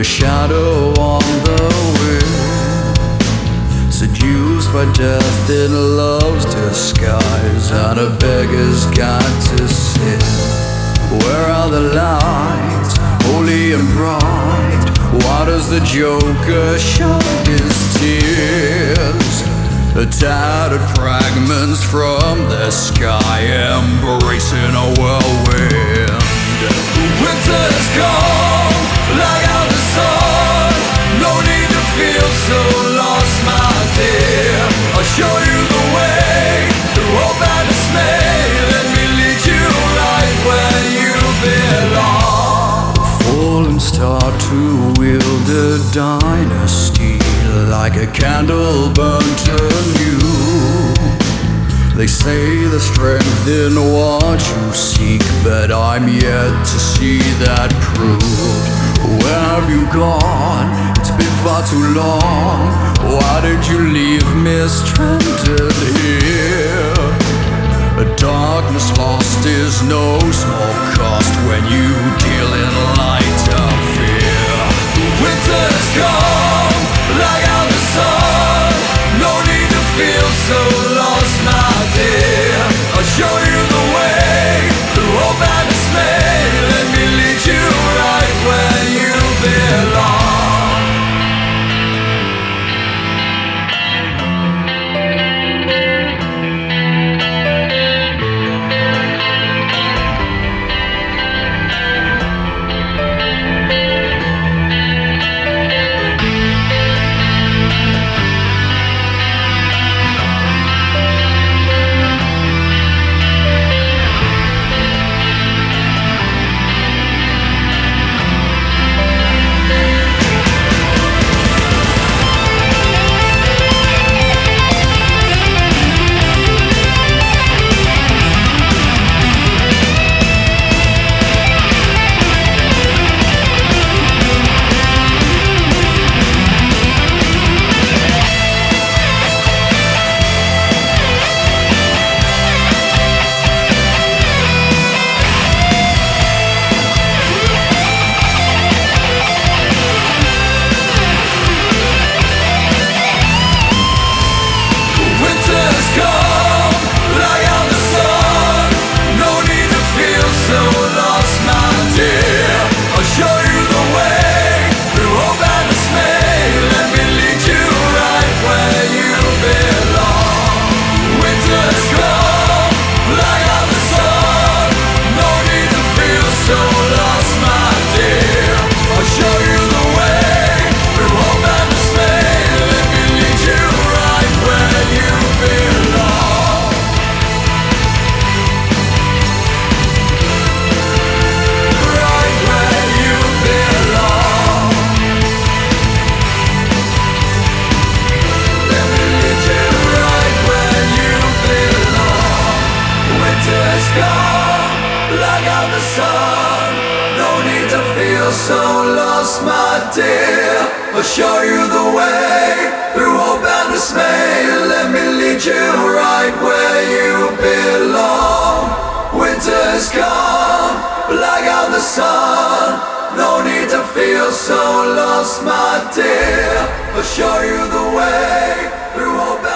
a shadow on the wind, seduced by death in love's disguise, and a beggar's got to sin. Where are the lights, holy and bright? Why does the Joker shed his tears? The tattered fragments from the sky, embracing a whirlwind. Winter's gone, like out the sun. No need to feel so lost, my dear. I'll show you the way through hope and dismay. Let me lead you right where you belong. A fallen star to wield a dynasty, like a candle burnt anew. They say the strength in what you seek, but I'm yet to see that proved. Where have you gone? It's been far too long. Why did you leave me stranded here? A darkness lost is no small cost when you deal in light of fear. Winter's gone, like out the sun. No need to feel so lost, my dear. I'll show you the way through hope and dismay. Let me lead you right where you belong. So lost, my dear. I'll show you the way through hope and dismay. Let me lead you right where you belong. Winter's come, black out the sun. No need to feel so lost, my dear. I'll show you the way through hope and